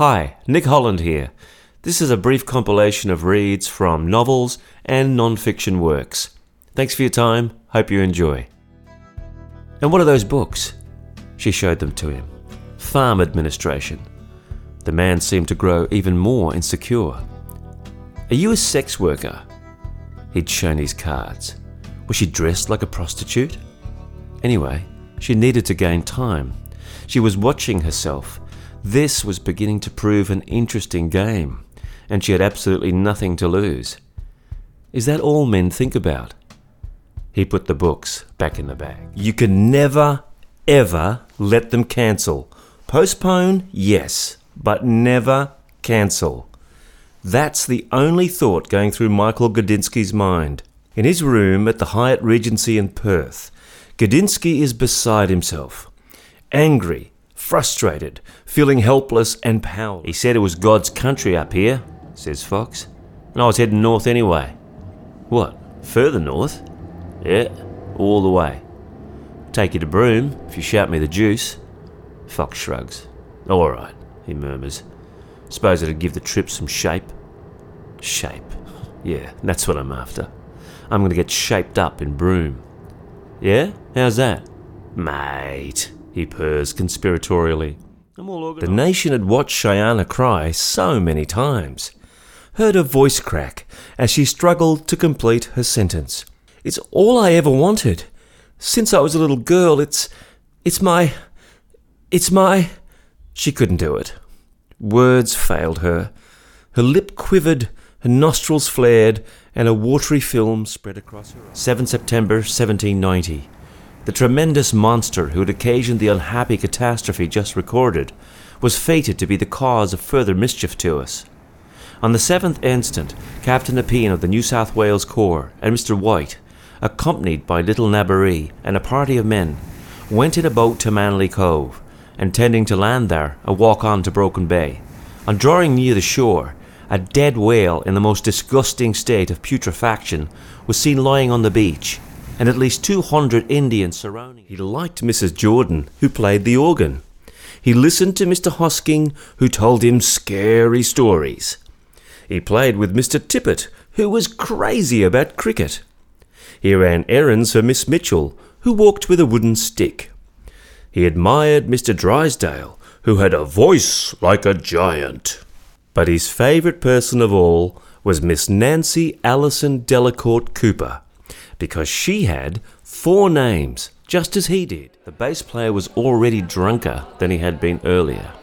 Hi, Nick Holland here. This is a brief compilation of reads from novels and non-fiction works. Thanks for your time. Hope you enjoy. And what are those books? She showed them to him. Farm Administration. The man seemed to grow even more insecure. Are you a sex worker? He'd shown his cards. Was she dressed like a prostitute? Anyway, she needed to gain time. She was watching herself. This was beginning to prove an interesting game, and she had absolutely nothing to lose. Is that all men think about? He put the books back in the bag. You can never, ever let them cancel. Postpone, yes, but never cancel. That's the only thought going through Michael Gudinski's mind. In his room at the Hyatt Regency in Perth, Gudinski is beside himself. Angry, frustrated, feeling helpless and powerless. He said it was God's country up here, says Fox, and I was heading north anyway. What, further north? Yeah, all the way. Take you to Broome if you shout me the juice. Fox shrugs. All right, he murmurs. Suppose it'd give the trip some shape. Shape. Yeah, that's what I'm after. I'm going to get shaped up in Broome. Yeah? How's that? Mate, he purrs conspiratorially. I'm all organised. The nation had watched Cheyenne cry so many times. Heard her voice crack as she struggled to complete her sentence. It's all I ever wanted. Since I was a little girl, it's my... She couldn't do it. Words failed her. Her lip quivered, her nostrils flared, and a watery film spread across her eyes. 7 September 1790. The tremendous monster who had occasioned the unhappy catastrophe just recorded was fated to be the cause of further mischief to us. On the 7th instant, Captain Nepean of the New South Wales Corps and Mr. White, accompanied by Little Nabaree and a party of men, went in a boat to Manly Cove, intending to land there and walk on to Broken Bay. On drawing near the shore, a dead whale in the most disgusting state of putrefaction was seen lying on the beach, and at least 200 Indians surrounding. He liked Mrs. Jordan, who played the organ. He listened to Mr. Hosking, who told him scary stories. He played with Mr. Tippett, who was crazy about cricket. He ran errands for Miss Mitchell, who walked with a wooden stick. He admired Mr. Drysdale, who had a voice like a giant. But his favourite person of all was Miss Nancy Allison Delacourt Cooper, because she had 4 names, just as he did. The bass player was already drunker than he had been earlier.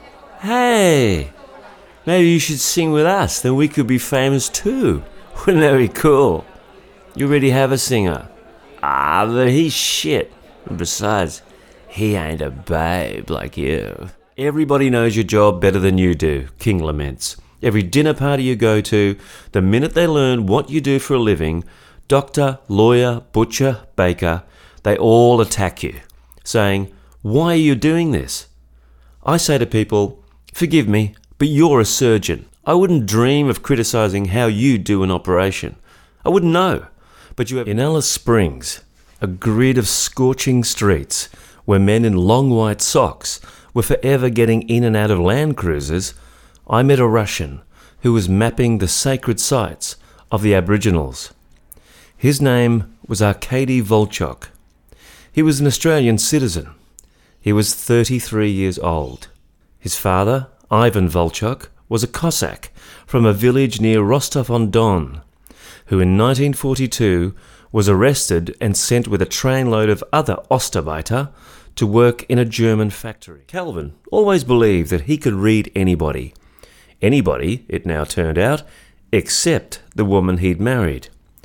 Hey, maybe you should sing with us, then we could be famous too. Wouldn't that be cool? You already have a singer. But he's shit. And besides, he ain't a babe like you. Everybody knows your job better than you do, King laments. Every dinner party you go to, the minute they learn what you do for a living, doctor, lawyer, butcher, baker, they all attack you, saying, why are you doing this? I say to people, forgive me, but you're a surgeon. I wouldn't dream of criticising how you do an operation. I wouldn't know. But you have... In Alice Springs, a grid of scorching streets where men in long white socks were forever getting in and out of Land Cruisers, I met a Russian who was mapping the sacred sites of the Aboriginals. His name was Arkady Volchok. He was an Australian citizen. He was 33 years old. His father, Ivan Volchok, was a Cossack from a village near Rostov-on-Don, who in 1942 was arrested and sent with a trainload of other Ostarbeiter to work in a German factory. Calvin always believed that he could read anybody. Anybody, it now turned out, except the woman he'd married.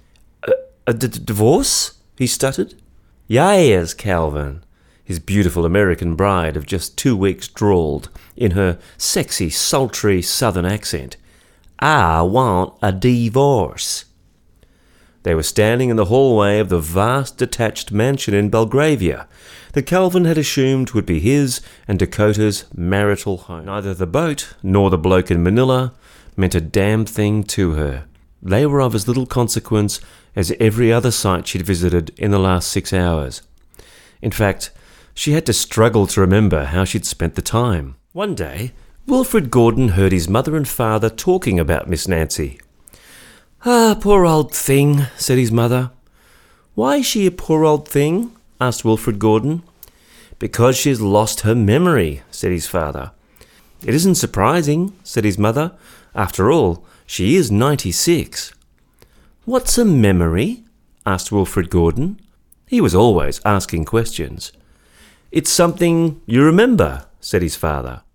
A divorce? He stuttered. Yes, Calvin, his beautiful American bride of just 2 weeks drawled in her sexy, sultry southern accent. I want a divorce. They were standing in the hallway of the vast detached mansion in Belgravia that Calvin had assumed would be his and Dakota's marital home. Neither the boat nor the bloke in Manila meant a damn thing to her. They were of as little consequence as every other site she'd visited in the last 6 hours. In fact, she had to struggle to remember how she'd spent the time. One day, Wilfred Gordon heard his mother and father talking about Miss Nancy. "Ah, poor old thing," said his mother. "Why is she a poor old thing?" asked Wilfred Gordon. "Because she's lost her memory," said his father. "It isn't surprising," said his mother. "After all, she is 96. "What's a memory?" asked Wilfred Gordon. He was always asking questions. "It's something you remember," said his father.